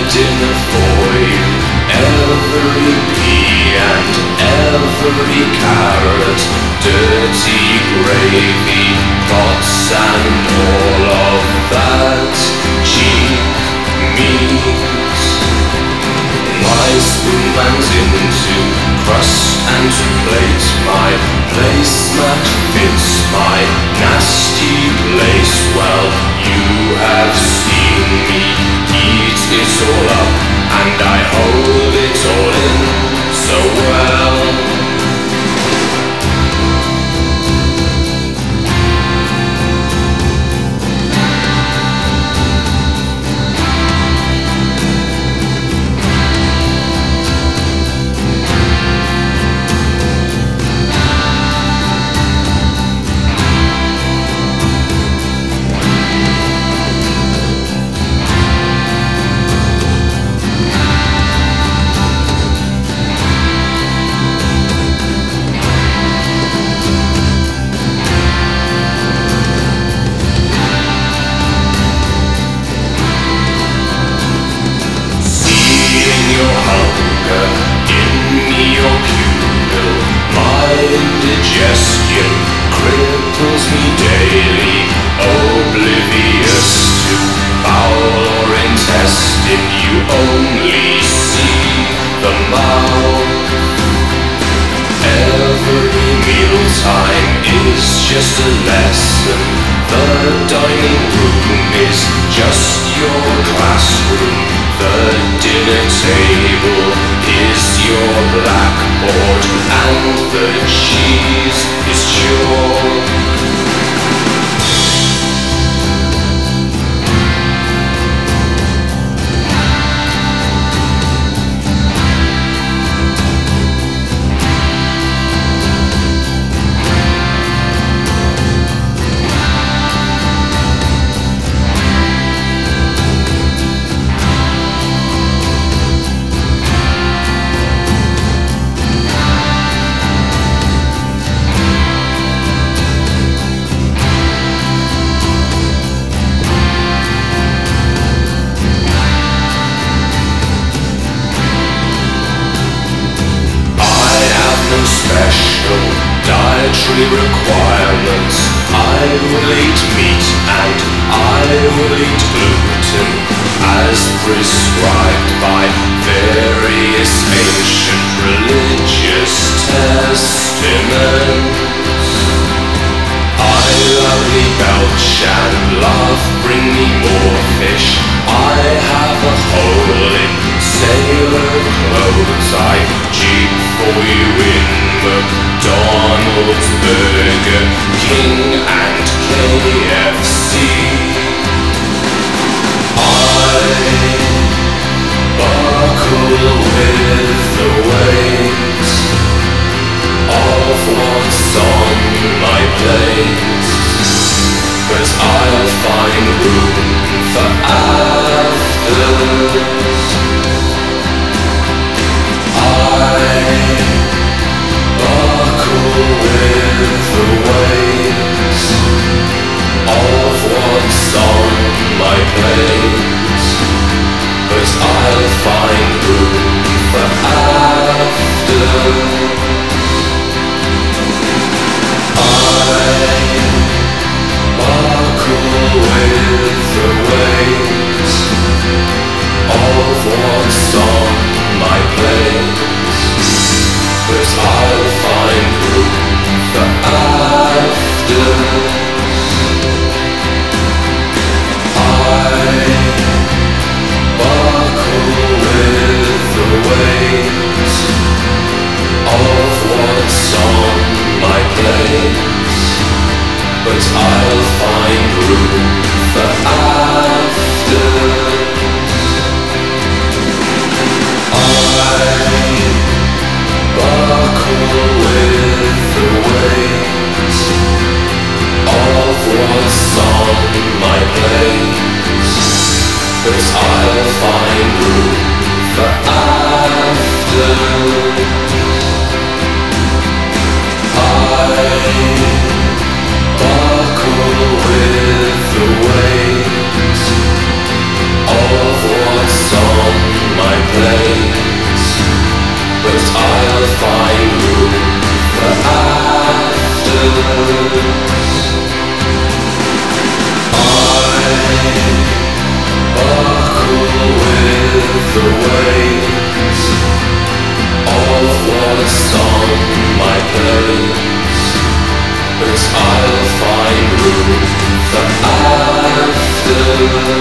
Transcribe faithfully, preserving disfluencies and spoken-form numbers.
dinner for you. Every pea and every carrot, dirty gravy, pots and all of that cheap meat. My spoon lands into crust and to plate. My placemat fits my nasty place. Well, you have seen me eat it all up, and I hold it all in so well. Indigestion cripples me daily, oblivious to bowel or intestine. You only see the mouth. Every mealtime is just a lesson. The dining room is just your classroom. The dinner table is your blackboard, and the cheese is chalk. Special dietary requirements. I will eat meat and I will eat gluten as prescribed by various ancient religious testaments. I loudly belch and laugh, bring me more fish. I have a hole in sailor clothes. I cheap for you in McDonald's, Burger King and K F C. I buckle with the weight of what's on my plate, but I'll find room for afters. I buckle with the weight of what's on my plate, but I'll find room for afters. I buckle with the weight of what's on my plate, but I'll find room for afters. I buckle with the weight of what's on my plate, but I'll find room for afters. I buckle with the weight of what's on my plate, but I'll find room for afters. I buckle with the weight of what's on find room for afters. I buckle with the waves of what's on my place, but I'll find room for afters.